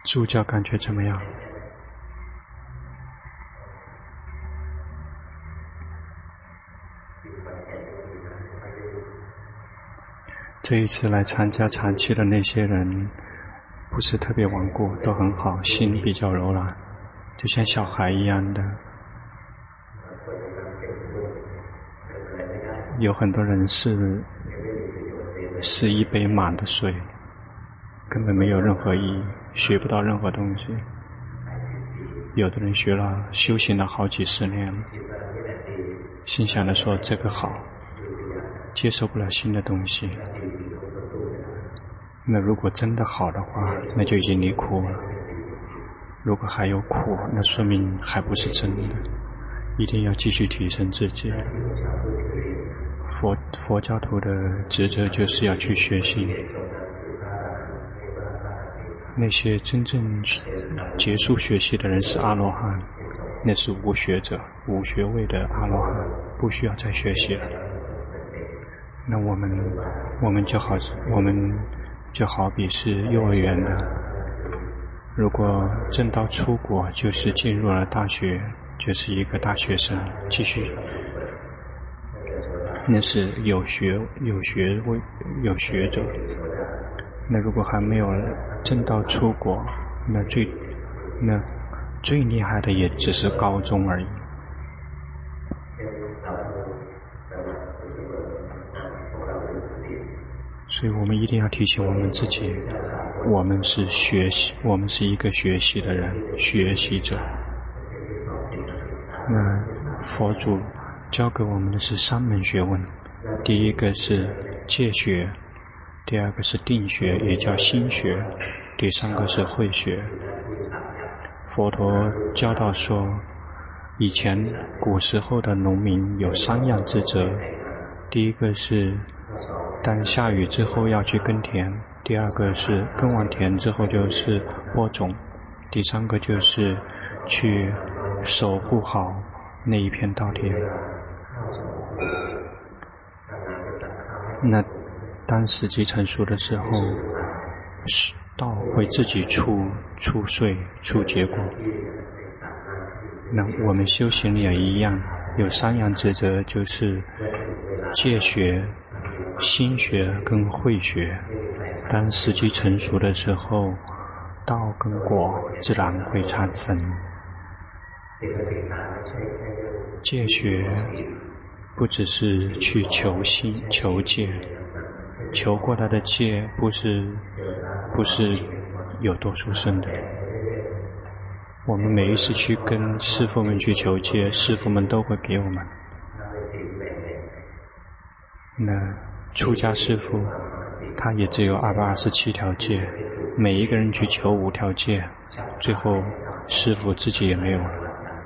助教感觉怎么样？这一次来参加禅期的那些人不是特别顽固，都很好，心比较柔软，就像小孩一样的。有很多人是一杯满的水，根本没有任何意义，学不到任何东西。有的人修行了好几十年，心想的说这个好，接受不了新的东西。那如果真的好的话，那就已经离苦了。如果还有苦，那说明还不是真的，一定要继续提升自己。佛教徒的职责就是要去学习。那些真正结束学习的人是阿罗汉，那是无学者、无学位的阿罗汉，不需要再学习了。那我们就好比是幼儿园的，如果证到出国，就是进入了大学，就是一个大学生，继续，那是有学者。那如果还没有证到出国，那最厉害的也只是高中而已。所以我们一定要提醒我们自己，我们是一个学习的人，学习者。那佛祖教给我们的是3门学问，第一个是戒学，第二个是定学，也叫心学，第3个是慧学。佛陀教导说，以前古时候的农民有3样职责，第一个是当下雨之后要去耕田，第2个是耕完田之后就是播种，第3个就是去守护好那一片稻田。那当时机成熟的时候，稻会自己出穗出结果。那我们修行也一样，有3样职责，就是戒学、心学跟慧学。当时机成熟的时候，道跟果自然会产生。戒学不只是去求心求戒，求过来的戒不是有多殊胜的。我们每一次去跟师父们去求戒，师父们都会给我们。那出家师父他也只有227条戒，每一个人去求5条戒，最后师父自己也没有了。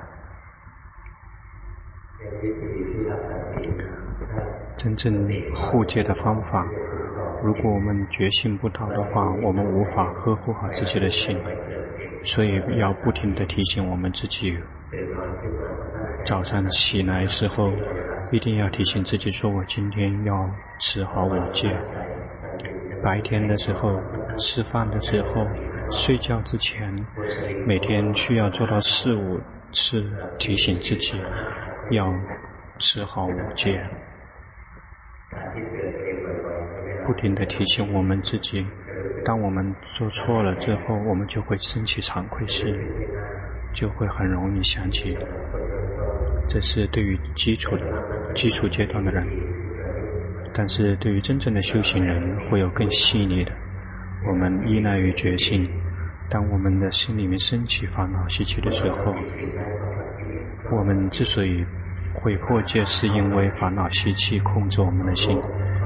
真正护戒的方法，如果我们觉性不到的话，我们无法呵护好自己的心，所以要不停地提醒我们自己。早上起来的时候一定要提醒自己说，我今天要持好5戒。白天的时候，吃饭的时候，睡觉之前，每天需要做到4、5次提醒自己要持好5戒，不停地提醒我们自己。当我们做错了之后，我们就会升起惭愧心，就会很容易想起。这是对于基础阶段的人，但是对于真正的修行人会有更细腻的。我们依赖于觉性，当我们的心里面升起烦恼习气的时候，我们之所以会破戒，是因为烦恼习气控制我们的心。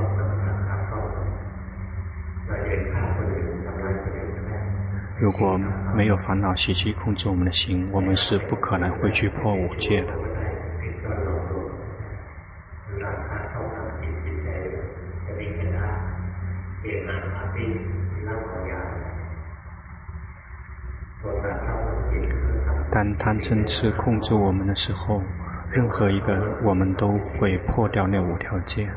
如果没有烦恼习气控制我们的心，我们是不可能会去破5戒的。当贪嗔痴控制我们的时候，任何一个我们都会破掉那5条戒。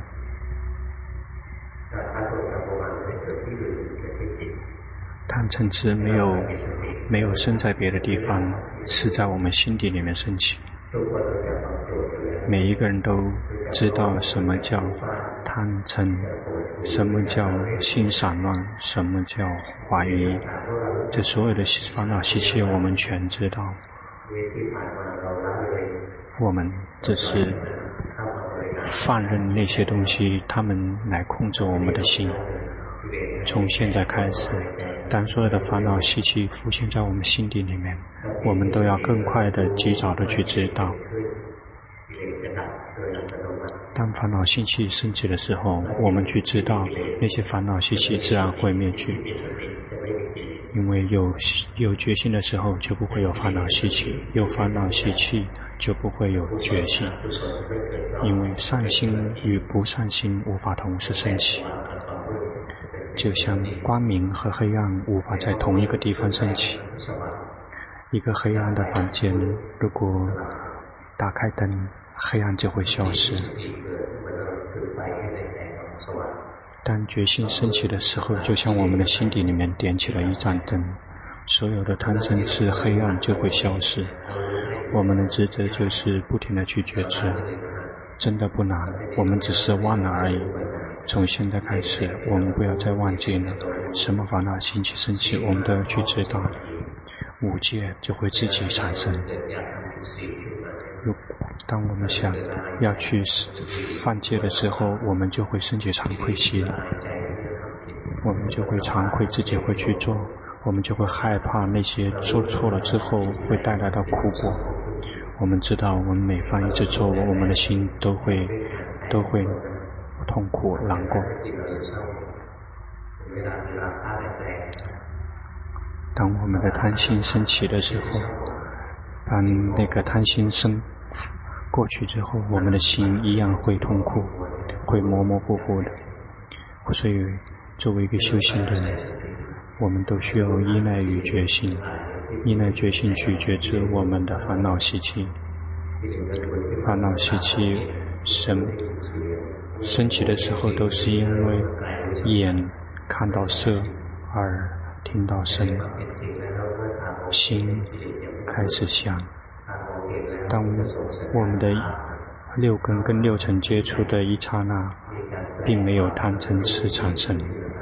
贪嗔痴没有生在别的地方，是在我们心底里面升起。每一个人都知道什么叫贪嗔，什么叫心散乱，什么叫怀疑，这所有的烦恼习气我们全知道。我们只是放任那些东西，他们来控制我们的心。从现在开始，当所有的烦恼习气浮现在我们心底里面，我们都要更快的、及早的去知道。当烦恼习气升起的时候，我们去知道，那些烦恼习气自然会灭去。因为有决心的时候，就不会有烦恼习气；有烦恼习气，就不会有决心。因为善心与不善心无法同时升起，就像光明和黑暗无法在同一个地方升起。一个黑暗的房间，如果打开灯，黑暗就会消失。当决心升起的时候，就像我们的心底里面点起了一盏灯，所有的贪嗔痴黑暗就会消失。我们的职责就是不停地去觉知，真的不难，我们只是忘了而已。从现在开始，我们不要再忘记了，什么烦恼兴起升起，我们都要去知道，五戒就会自己产生。当我们想要去犯戒的时候，我们就会升起惭愧心，我们就会惭愧自己会去做，我们就会害怕那些做错了之后会带来的苦果。我们知道，我们每犯一次错误，我们的心都会痛苦难过。当我们的贪心升起的时候，当那个贪心过去之后，我们的心一样会痛苦，会模模糊糊的。所以作为一个修行人，我们都需要依赖于决心，依赖决心去觉知我们的烦恼习气。烦恼习气升起的时候，都是因为眼看到色，耳听到声，心开始想。当我们的六根跟六尘接触的一刹那，并没有贪嗔痴产生，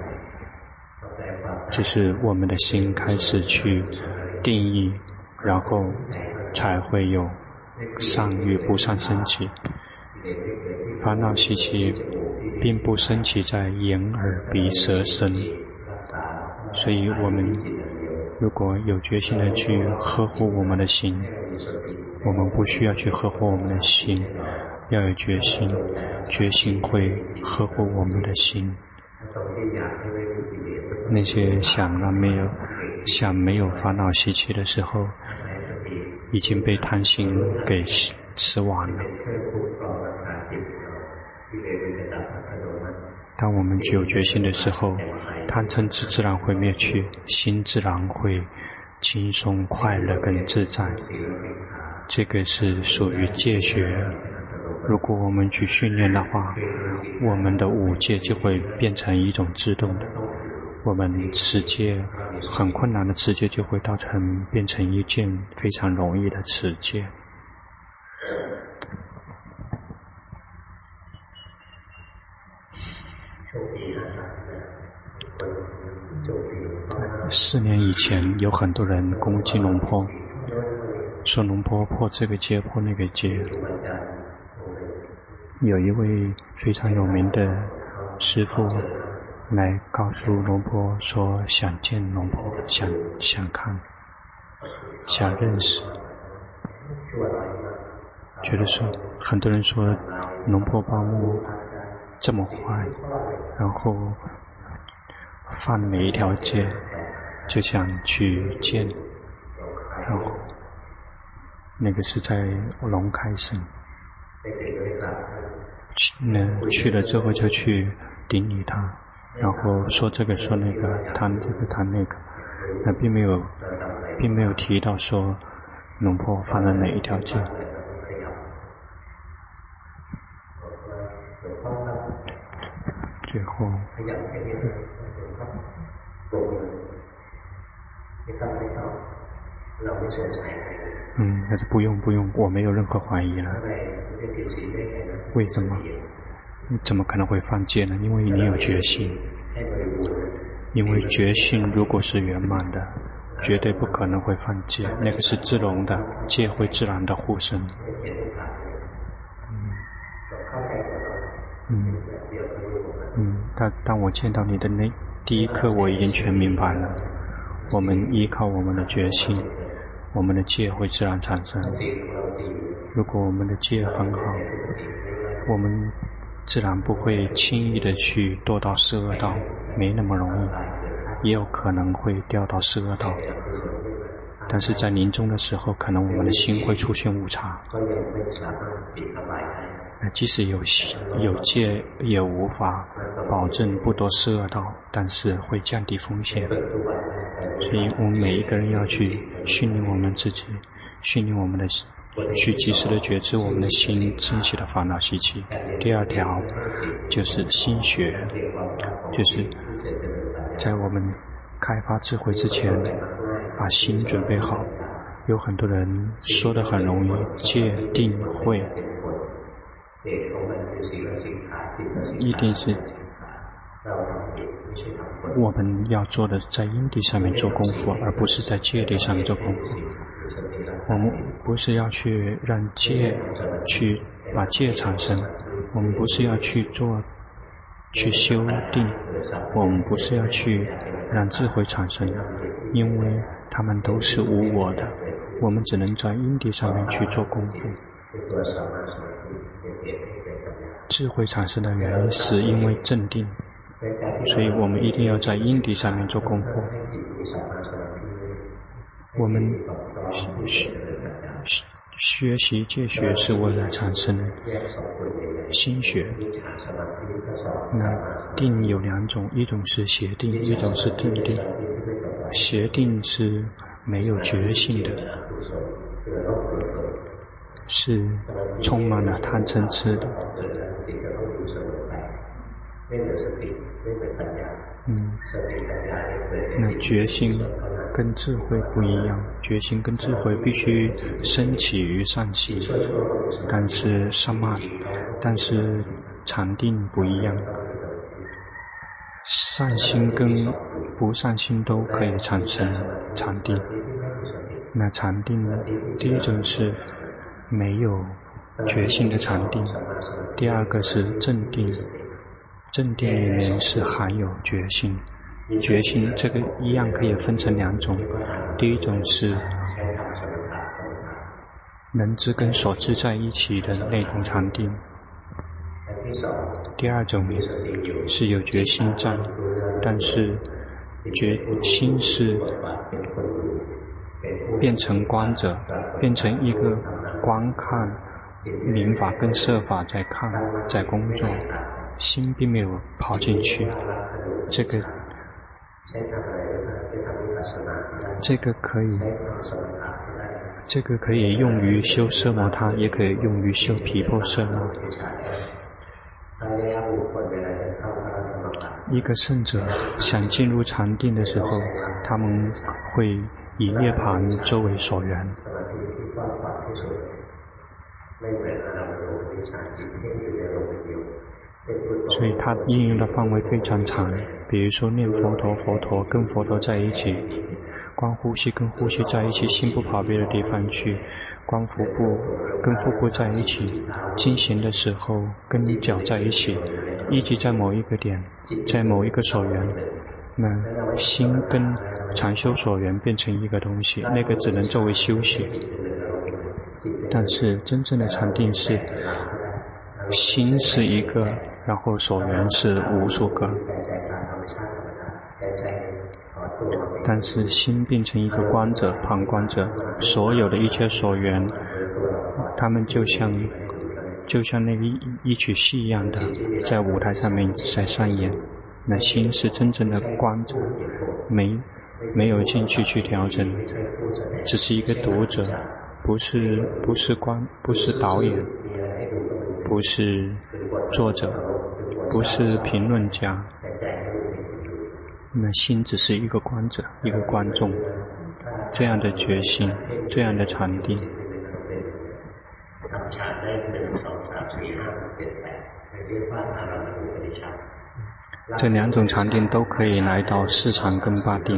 只是我们的心开始去定义，然后才会有善与不善升起。烦恼习气并不升起在眼耳鼻舌身，所以我们如果有决心的去呵护我们的心，我们不需要去呵护我们的心，要有决心，决心会呵护我们的心。那些想没有烦恼习气的时候，已经被贪心给吃完了。当我们具有决心的时候，贪嗔痴自然会灭去，心自然会轻松快乐跟自在。这个是属于戒学，如果我们去训练的话，我们的五戒就会变成一种自动的，我们持戒很困难的持戒就会变成一件非常容易的持戒。4年以前，有很多人攻击龙坡，说龙坡破这个戒破那个戒。有一位非常有名的师父来告诉龙坡说想见龙坡，想看，想认识，觉得说很多人说龙坡巴木这么坏，然后犯每一条戒，就想去见，然后那个是在龙开省，去了之后就去顶礼他，然后说这个说那个，谈这个谈那个，那并没有提到说龙坡犯了哪一条戒。最后但是不用，我没有任何怀疑了。为什么？你怎么可能会犯戒呢？因为你有决心。因为决心如果是圆满的，绝对不可能会犯戒，那个是自容的，戒会自然的护身。当我见到你的那第一刻，我已经全明白了。我们依靠我们的决心，我们的戒会自然产生。如果我们的戒很好，我们自然不会轻易的去堕到十恶道，没那么容易，也有可能会掉到十恶道。但是在临终的时候，可能我们的心会出现误差。即使有戒，也无法保证不堕十恶道，但是会降低风险。所以我们每一个人要去训练我们自己，训练我们的去及时的觉知我们的心升起的烦恼习气。第二条就是心学，就是在我们开发智慧之前，把心准备好。有很多人说的很容易，戒定慧，一定是我们要做的在因地上面做功夫，而不是在戒律上面做功夫。我们不是要去让戒去把戒产生，我们不是要去修定，我们不是要去让智慧产生，因为他们都是无我的，我们只能在因地上面去做功夫。智慧产生的原因是因为正定，所以我们一定要在因地上面做功夫。我们学习戒学是为了产生心学。那定有两种，一种是邪定，一种是定定。邪定是没有觉性的，是充满了贪嗔痴的。那觉性跟智慧不一样，觉性跟智慧必须升起于善行，但是禅定不一样，善心跟不善心都可以产生禅定。那禅定第一种是没有觉性的禅定，第二个是正定，正定里面是含有觉性。觉性这个一样可以分成两种，第一种是能知跟所知在一起的那种禅定，第二种是有觉心在，但是觉心是变成观者，变成一个观看明法跟色法在看，在工作，心并没有跑进去。这个可以用于修奢摩他，也可以用于修毗婆舍那。一个圣者想进入禅定的时候，他们会以涅槃作为所缘，所以它应用的范围非常长。比如说念佛陀，佛陀跟佛陀在一起，观呼吸跟呼吸在一起，心不跑别的地方去，观腹部跟腹部在一起，进行的时候跟脚在一起，一直在某一个点，在某一个所缘，那心跟禅修所缘变成一个东西，那个只能作为休息。但是真正的禅定是心是一个，然后所缘是无数个，但是心变成一个观者、旁观者，所有的一切所缘，他们就像那个一曲戏一样的，在舞台上面在上演。那心是真正的观者，没有进去调整，只是一个读者，不是导演，不是作者，不是评论家。 那心只是一个观者，一个观众，这样的决心，这样的禅定，这两种禅定都可以来到四禅跟八定。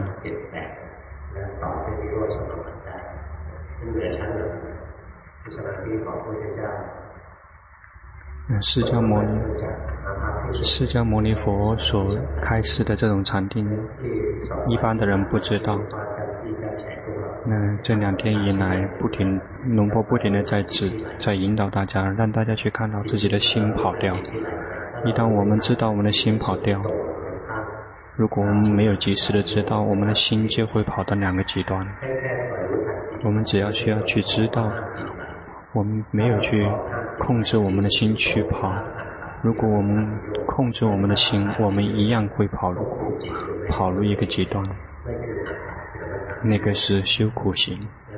释迦牟尼佛所开示的这种禅定，一般的人不知道。那这2天以来，龙婆不停地在引导大家，让大家去看到自己的心跑掉。一旦我们知道我们的心跑掉，如果我们没有及时的知道，我们的心就会跑到2个极端。我们只要需要去知道，我们没有去控制我们的心去跑。如果我们控制我们的心，我们一样会跑入一个极端。那个是修苦行。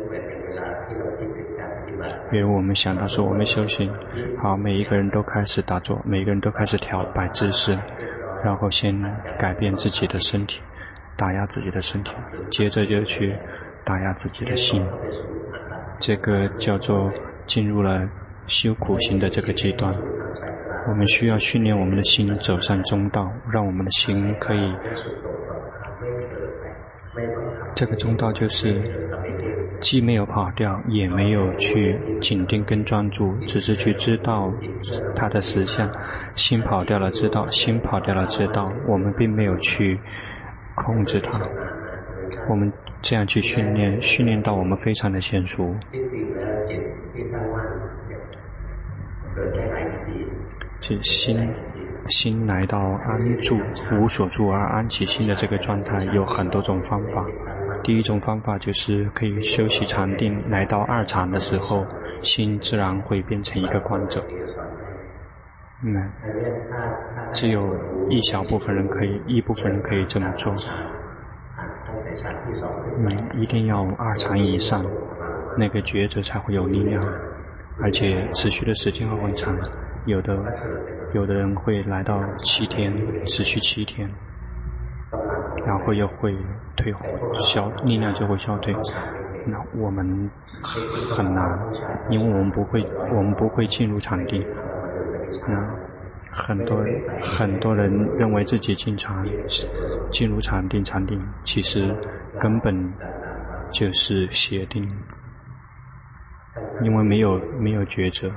比如我们想到说我们修行好，每一个人都开始打坐，每一个人都开始摆姿势，然后先改变自己的身体，打压自己的身体，接着就去打压自己的心。这个叫做进入了修苦行的这个阶段。我们需要训练我们的心走上中道，让我们的心可以，这个中道就是既没有跑掉，也没有去紧盯跟专注，只是去知道它的实相。心跑掉了知道，心跑掉了知道，我们并没有去控制它。我们这样去训练到我们非常的娴熟。是心来到安住，无所住而安其心的这个状态，有很多种方法。第一种方法就是可以休息禅定，来到2禅的时候，心自然会变成一个观者。只有一部分人可以这么做。一定要2禅以上，那个觉者才会有力量，而且持续的时间会很长。有的人会来到7天，持续7天，然后又会力量就会消退。那我们很难，因为我们不会进入禅定。很多人认为自己进入禅定，其实根本就是邪定，因为没有觉者。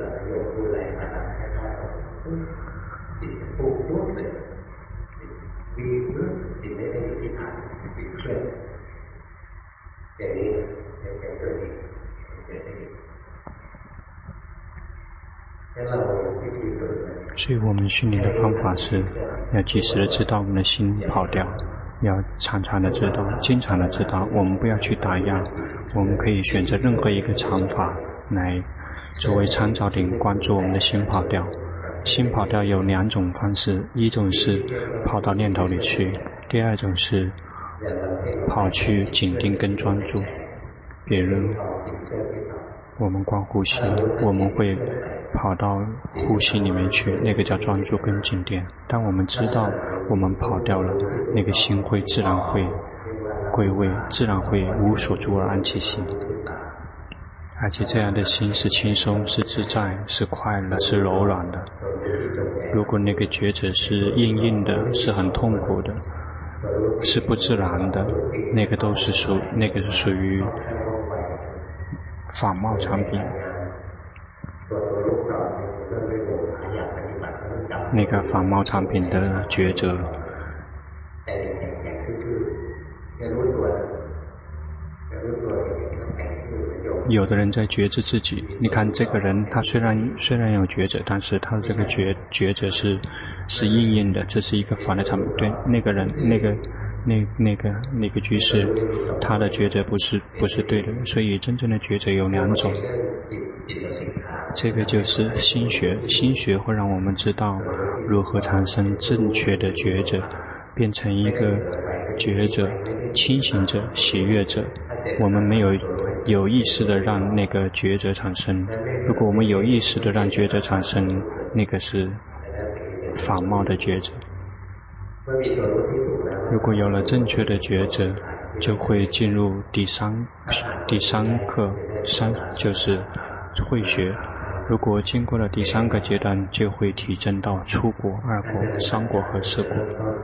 所以我们训练的方法是要及时的知道我们的心跑掉，要常常的知道，经常的知道。我们不要去打压，我们可以选择任何一个禅法来作为参照点，关注我们的心跑掉。心跑掉有2种方式，一种是跑到念头里去，第二种是跑去紧盯跟专注。比如我们观呼吸，我们会跑到呼吸里面去，那个叫专注跟紧盯。当我们知道我们跑掉了，那个心会自然会归位，自然会无所住而安其心。而且这样的心是轻松，是自在，是快乐，是柔软的。如果那个觉者是硬的，是很痛苦的，是不自然的，那个是属于法贸产品。那个法贸产品的觉者，有的人在觉知自己。你看这个人，他虽然有觉者，但是他的这个觉者是硬的，这是一个法的产品。对，那个人那个居士，他的觉者不是对的。所以真正的觉者有2种。这个就是心学会让我们知道如何产生正确的觉者，变成一个觉者、清醒者、喜悦者。我们没有意识的让那个觉者产生，如果我们有意识的让觉者产生，那个是法贸的觉者。 如果有了正确的抉择，就会进入第三课，就是慧学。如果经过了第3个阶段，就会提升到初果、2果、3果和4果。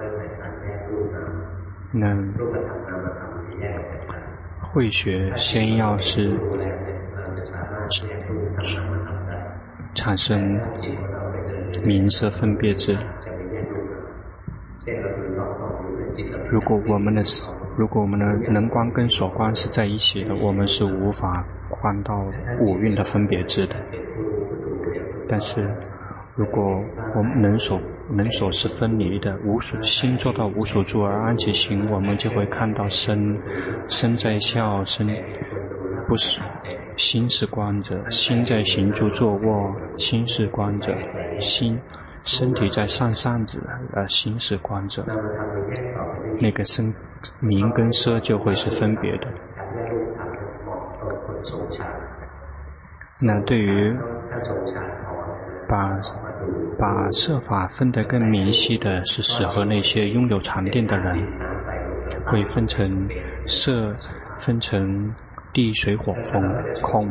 那慧学先要是产生名色分别智。如果我们的能观跟所观是在一起的，我们是无法观到五蕴的分别智的。但是如果我们能所是分离的，心做到无所住而安其心，我们就会看到身在笑，不是心是观者，心在行住坐卧，心是观者，身体在上扇子，心是观者。那个名跟色就会是分别的。那对于把色法分得更明晰的，是适合那些拥有禅定的人，会分成色，分成地水火风空。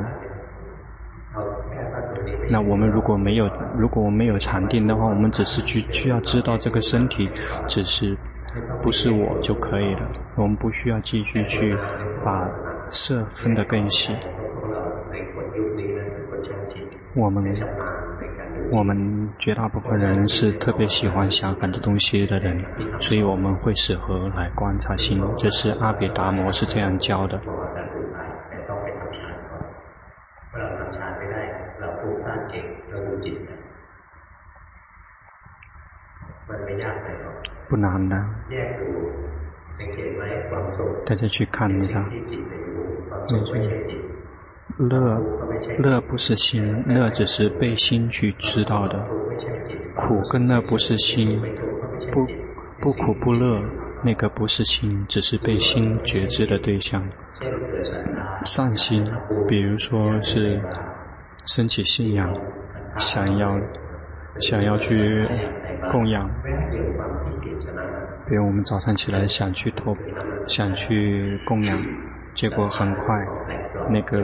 那我们如果我们没有禅定的话，我们只是需要知道这个身体只是不是我就可以了，我们不需要继续去把色分得更细。我们绝大部分人是特别喜欢想很多东西的人，所以我们会适合来观察心，这是阿毗达摩是这样教的。不难的，大家去看一下。乐不是心，乐只是被心去知道的。苦跟乐不是心，不苦不乐，那个不是心，只是被心觉知的对象。善心，比如说是升起信仰，想要去供养，比如我们早上起来想去供养，结果很快那个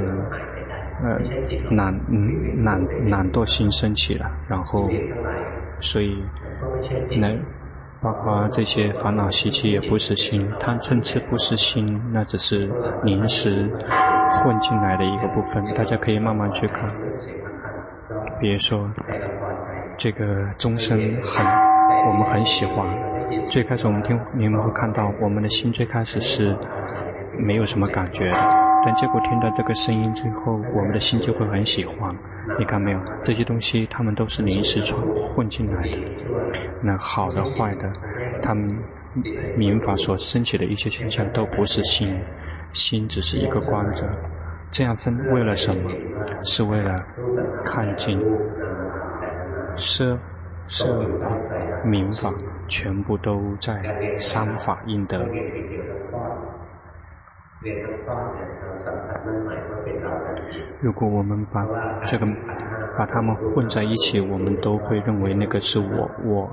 懒惰心升起了，然后所以包括这些烦恼习气也不是心，贪嗔痴不是心，那只是临时混进来的一个部分，大家可以慢慢去看。比如说这个钟声我们很喜欢，最开始你们会看到我们的心最开始是没有什么感觉的，但结果听到这个声音之后，我们的心就会很喜欢。你看没有，这些东西它们都是临时混进来的，那好的坏的，他们民法所升起的一些现象都不是心，心只是一个观者。这样分为了什么？是为了看尽色法、名法全部都在三法印得。如果我们把它们混在一起，我们都会认为那个是我。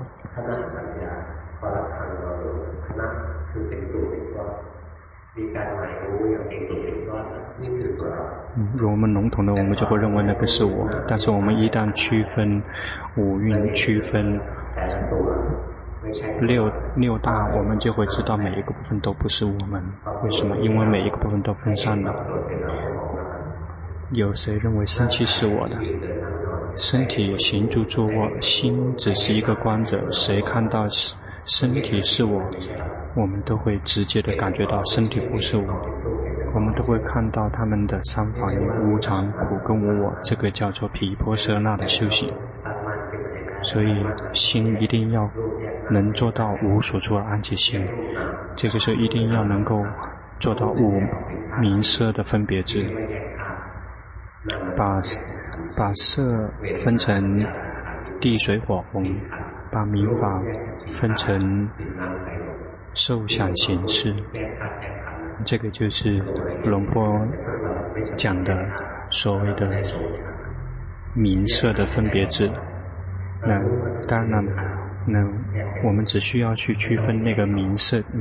如果我们笼统的，我们就会认为那个是我。但是我们一旦区分五蕴，区分六大，我们就会知道每一个部分都不是我们。为什么？因为每一个部分都分散了。有谁认为身体是我的？身体行住坐卧，心只是一个观者。谁看到身体是我，我们都会直接的感觉到身体不是我。我们都会看到他们的三法印，无常、苦跟无我，这个叫做毗婆舍那的修行。所以心一定要能做到无所住而安其心，这个时候一定要能够做到无名色的分别智，把色分成地水火风，把名法分成受想行识，这个就是龙波讲的所谓的名色的分别智。那当然那我们只需要去区分那个名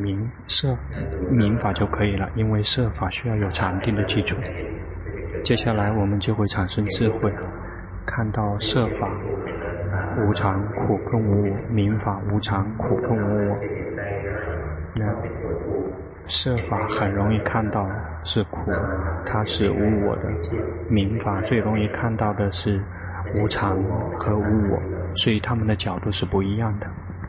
法就可以了，因为色法需要有禅定的基础。接下来我们就会产生智慧，看到色法无常、苦跟无我，名法无常、苦跟无我。那色法很容易看到是苦，它是无我的；名法最容易看到的是无常和无我，所以他们的角度是不一样的。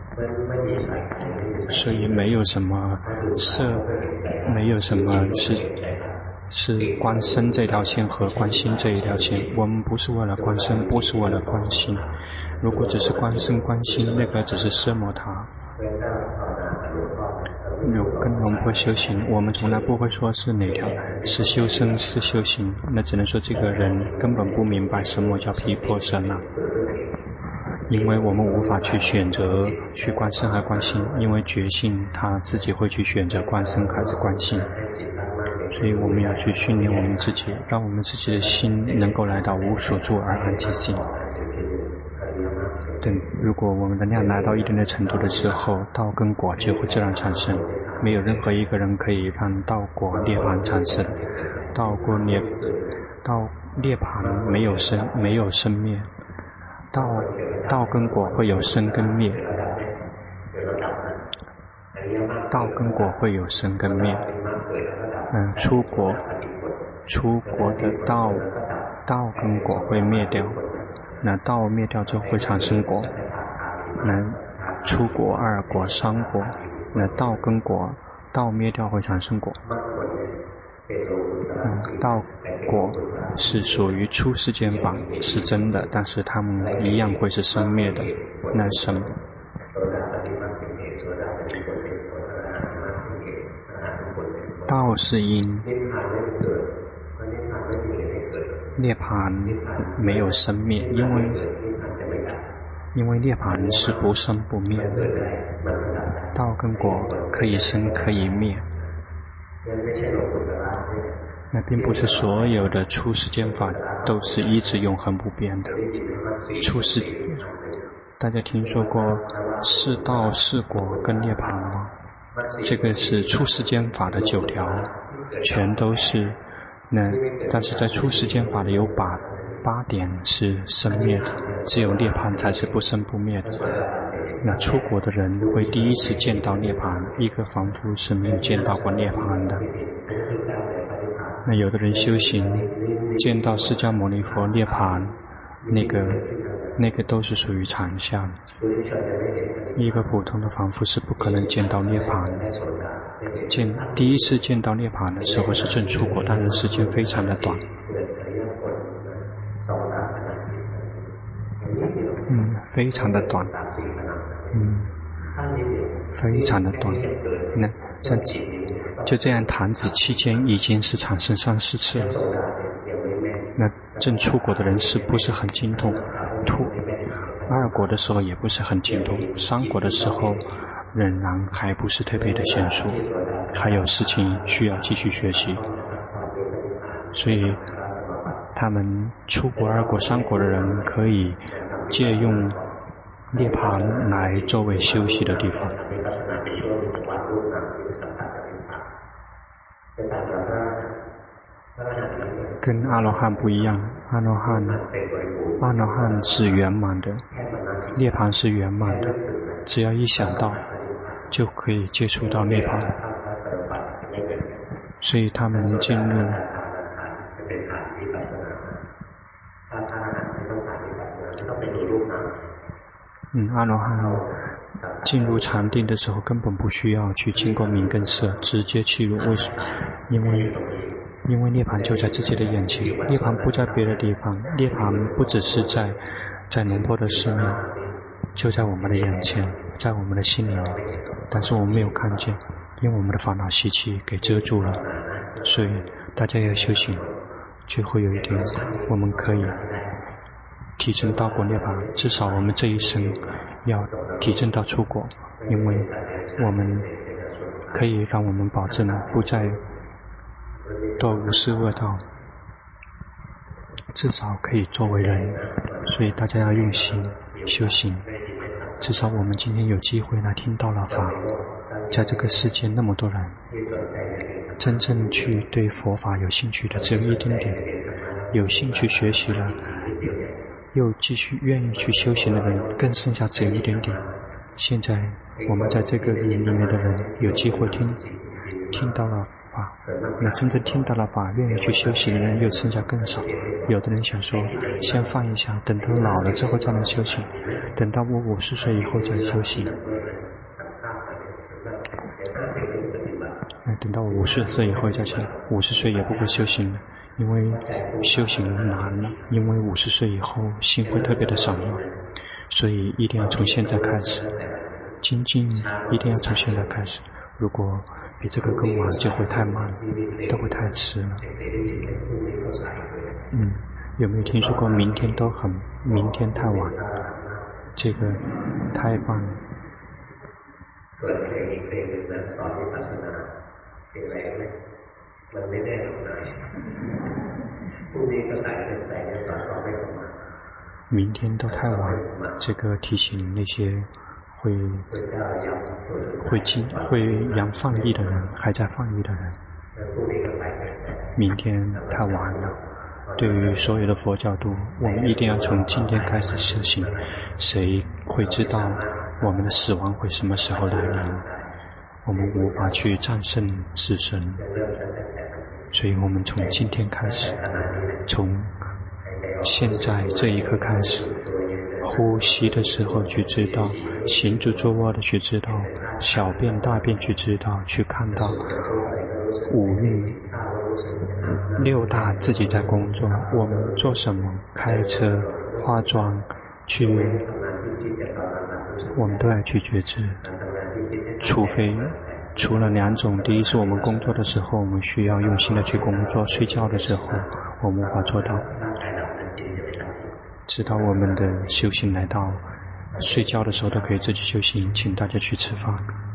所以没有什么没有什么是观身这条线和观心这一条线。我们不是为了观身，不是为了观心。如果只是观身观心，那个只是奢摩他。跟我们会修行，我们从来不会说是哪条是修身是修行，那只能说这个人根本不明白什么叫毗婆舍那。因为我们无法去选择去观身还观心，因为觉性他自己会去选择观身还是观心，所以我们要去训练我们自己，让我们自己的心能够来到无所住而安其心。等如果我们的量来到一定的程度的时候，道跟果就会自然产生。没有任何一个人可以让道果涅槃产生。道涅槃没有生灭，道跟果会有生跟灭，道跟果会有生跟灭。出国的道跟果会灭掉，那道灭掉之后会产生果。那出果、二果、三果，那道跟果，道灭掉会产生果。道果是属于出世间法，是真的，但是他们一样会是生灭的。那什么？道是因，涅槃没有生灭，因为涅槃是不生不灭的。道跟果可以生可以灭，那并不是所有的出世间法都是一直永恒不变的。大家听说过四道、四果跟涅槃吗？这个是出世间法的9条，全都是。但是在出世间法的有8点是生灭的，只有涅槃才是不生不灭的。那出国的人会第一次见到涅槃，一个凡夫是没有见到过涅槃的。那有的人修行见到释迦牟尼佛涅槃，那个都是属于禅相。一个普通的凡夫是不可能见到涅槃的。第一次见到涅槃的时候是正出国，但是时间非常的短。非常的短。非常的短。那就这样弹指期间已经是产生3、4次了。那正出国的人是不是很精通？2国的时候也不是很精通，3国的时候仍然还不是特别的娴熟，还有事情需要继续学习。所以他们出国2国、3国的人可以借用涅槃来作为休息的地方。跟阿罗汉不一样，阿罗汉是圆满的，涅槃是圆满的，只要一想到就可以接触到涅槃。所以他们进入阿罗汉进入禅定的时候根本不需要去经过名跟色，直接契入。为什么？因为涅槃就在自己的眼前，涅槃不在别的地方，涅槃不只是在龙坡的寺庙，就在我们的眼前，在我们的心里，但是我们没有看见，因为我们的烦恼习气给遮住了。所以大家要修行，就会有一天我们可以提升到果涅槃，至少我们这一生要提升到出果，因为我们可以让我们保证不再堕无事恶道，至少可以作为人。所以大家要用心修行， 至少我们今天有机会来听到了法，在这个世界那么多人，真正去对佛法有兴趣的只有一点点，有兴趣学习了又继续愿意去修行的人更剩下只有一点点。现在我们在这个里面的人有机会听到了法，那真正听到了法愿意去修行的人又剩下更少。有的人想说先放一下，等到老了之后再能修行，等到我50岁以后再修行，等到我50岁以后再修，50岁也不会修行了，因为修行难了，因为50岁以后心会特别的散乱，所以一定要从现在开始精进，一定要从现在开始。如果比这个更晚就会太慢，都会太迟了。有没有听说过明天太晚？这个太棒了。明天都太晚，这个提醒那些会扬放逸的人，还在放逸的人，明天太晚了。对于所有的佛教徒，我们一定要从今天开始修行。谁会知道我们的死亡会什么时候来临？我们无法去战胜死神，所以我们从今天开始，从现在这一刻开始，呼吸的时候去知道，行住坐卧的去知道，小便大便去知道，去看到五蕴六大自己在工作，我们做什么，开车化妆我们都要去觉知，除了2种，第一是我们工作的时候我们需要用心的去工作，睡觉的时候我们无法做到。直到我们的修行来到睡觉的时候都可以自己修行，请大家去吃饭。